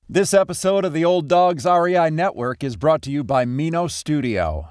This episode of the Old Dogs REI Network is brought to you by Mino Studio.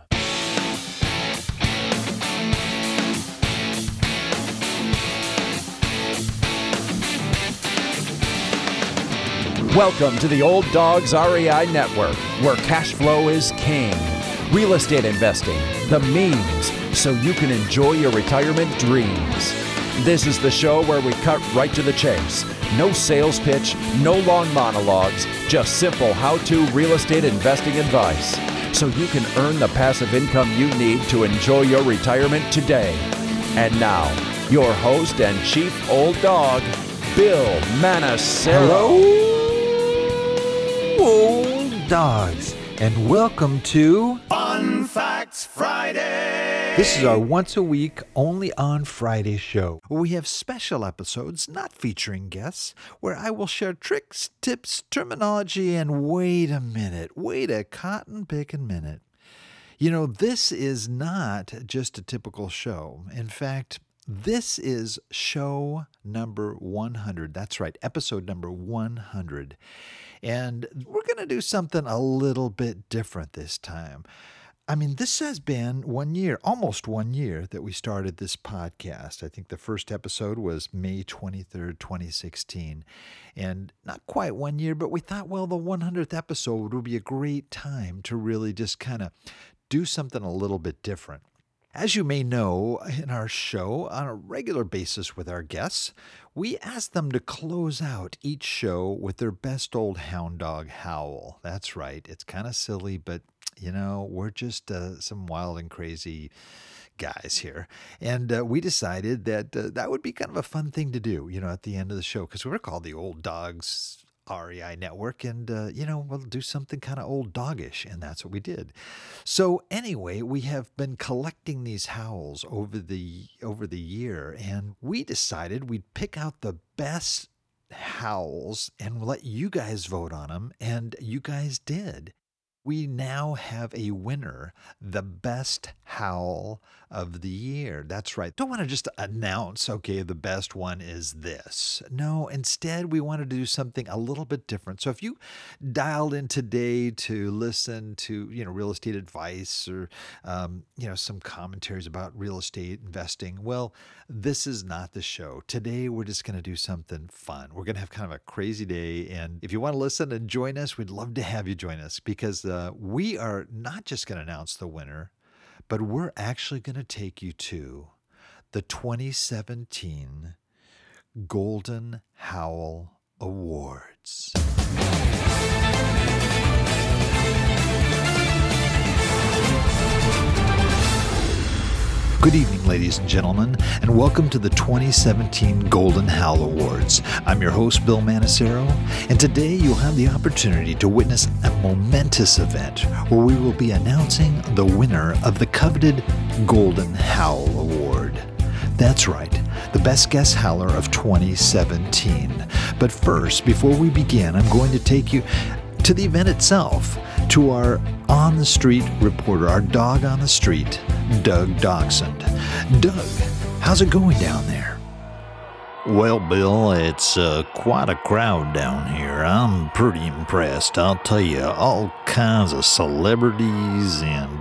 Welcome to the Old Dogs REI Network, where cash flow is king. Real estate investing, the means, so you can enjoy your retirement dreams. This is the show where we cut right to the chase. No sales pitch, no long monologues, just simple how-to real estate investing advice, so you can earn the passive income you need to enjoy your retirement today. And now, your host and chief old dog, Bill Manassero. Hello, old dogs, and welcome to Fun Facts Friday. This is our once-a-week, only on Friday show, where we have special episodes not featuring guests, where I will share tricks, tips, terminology, and wait a cotton-picking minute. You know, this is not just a typical show. In fact, this is show number 100. That's right, episode number 100. And we're going to do something a little bit different this time. I mean, this has been 1 year, almost 1 year that we started this podcast. I think the first episode was May 23rd, 2016. And not quite 1 year, but we thought, well, the 100th episode would be a great time to really just kind of do something a little bit different. As you may know, in our show, on a regular basis with our guests, we ask them to close out each show with their best old hound dog howl. That's right. It's kind of silly, but you know, we're just some wild and crazy guys here. And we decided that that would be kind of a fun thing to do, you know, at the end of the show, because we're called the Old Dogs REI Network, and, you know, we'll do something kind of old doggish, and that's what we did. So anyway, we have been collecting these howls over the year, and we decided we'd pick out the best howls and let you guys vote on them, and you guys did. We now have a winner, the best howl of the year. That's right. Don't want to just announce, okay, the best one is this. No, instead, we wanted to do something a little bit different. So if you dialed in today to listen to, you know, real estate advice or, you know, some commentaries about real estate investing, well, this is not the show. Today, we're just going to do something fun. We're going to have kind of a crazy day. And if you want to listen and join us, we'd love to have you join us, because we are not just going to announce the winner, but we're actually going to take you to the 2017 Golden Howl Awards. Good evening, ladies and gentlemen, and welcome to the 2017 Golden Howl Awards. I'm your host, Bill Manassero, and today you'll have the opportunity to witness a momentous event where we will be announcing the winner of the coveted Golden Howl Award. That's right, the Best Guest Howler of 2017. But first, before we begin, I'm going to take you to the event itself, to our on-the-street reporter, our dog on the street, Doug Dachshund. Doug, how's it going down there? Well, Bill, it's quite a crowd down here. I'm pretty impressed. I'll tell you, all kinds of celebrities and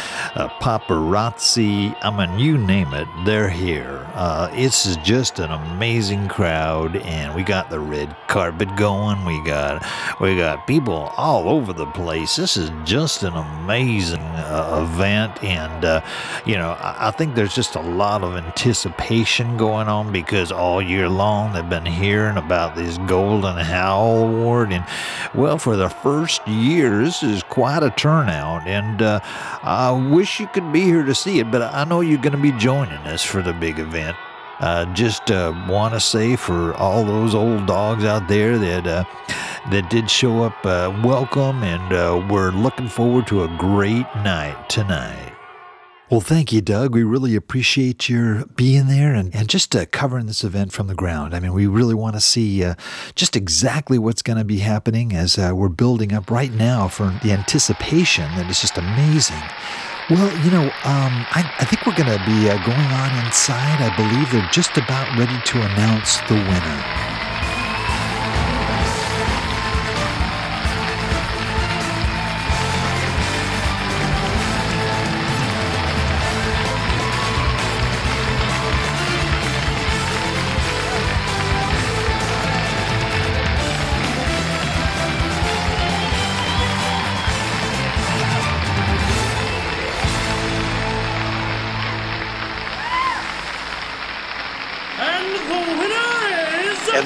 paparazzi. I mean, you name it, they're here. It's just an amazing crowd, and we got the red carpet going. We got people all over the place. This is just an amazing event, and you know, I think there's just a lot of anticipation going on, because all year long they've been hearing about this Golden Howl Award, and well, for the first year, this is quite a turnout, and I wish you could be here to see it, but I know you're going to be joining us for the big event. Just want to say, for all those old dogs out there that did show up, welcome, and we're looking forward to a great night tonight. Well, thank you, Doug. We really appreciate your being there and just covering this event from the ground. I mean, we really want to see just exactly what's going to be happening as we're building up right now for the anticipation that is just amazing. Well, you know, I think we're going to be going on inside. I believe they're just about ready to announce the winner.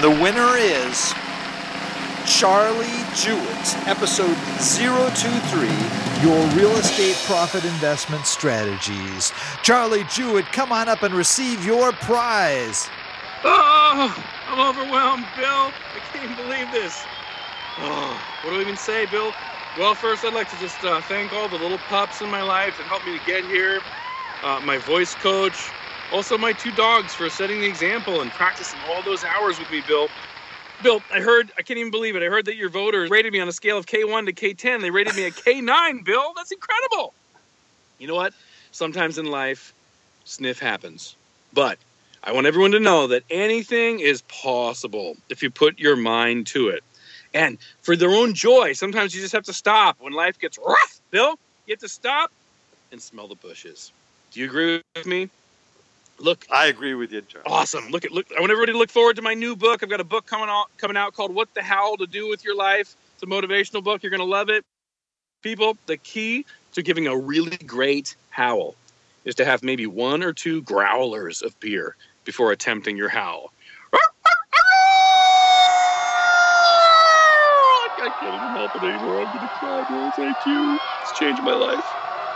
the winner is Charlie Jewett, episode 023, Your Real Estate Profit Investment Strategies. Charlie Jewett, come on up and receive your prize. Oh, I'm overwhelmed, Bill. I can't even believe this. Oh, what do I even say, Bill? Well, first, I'd like to just thank all the little pups in my life that helped me to get here. My voice coach, also my 2 dogs for setting the example and practicing all those hours with me, Bill. Bill, I can't even believe it. I heard that your voters rated me on a scale of K1 to K10. They rated me a K9, Bill. That's incredible. You know what? Sometimes in life, sniff happens. But I want everyone to know that anything is possible if you put your mind to it. And for their own joy, sometimes you just have to stop. When life gets rough, Bill, you have to stop and smell the bushes. Do you agree with me? Look, I agree with you, Charlie. Awesome. Look. I want everybody to look forward to my new book. I've got a book coming out called What the Howl to Do with Your Life. It's a motivational book. You're going to love it. People, the key to giving a really great howl is to have maybe 1 or 2 growlers of beer before attempting your howl. I can't even help it anymore. I'm going to cry, Bill. Thank you. It's changed my life.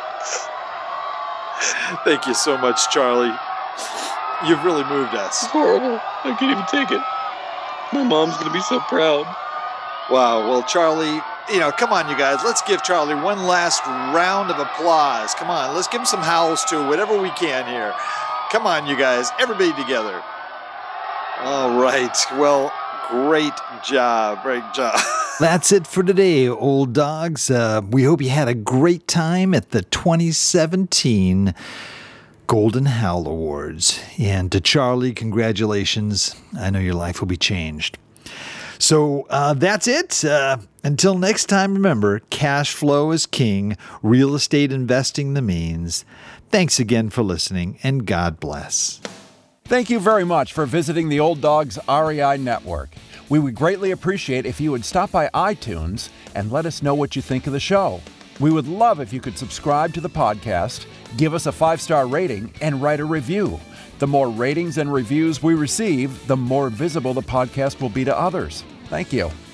Thank you so much, Charlie. You've really moved us. It's horrible. I can't even take it. My mom's going to be so proud. Wow. Well, Charlie, come on, you guys. Let's give Charlie one last round of applause. Come on. Let's give him some howls, too, whatever we can here. Come on, you guys. Everybody together. All right. Well, great job. Great job. That's it for today, old dogs. We hope you had a great time at the 2017 Golden Howl Awards. And to Charlie, congratulations. I know your life will be changed. So that's it. Until next time, remember, cash flow is king, real estate investing the means. Thanks again for listening, and God bless. Thank you very much for visiting the Old Dogs REI Network. We would greatly appreciate if you would stop by iTunes and let us know what you think of the show. We would love if you could subscribe to the podcast, give us a 5-star rating, and write a review. The more ratings and reviews we receive, the more visible the podcast will be to others. Thank you.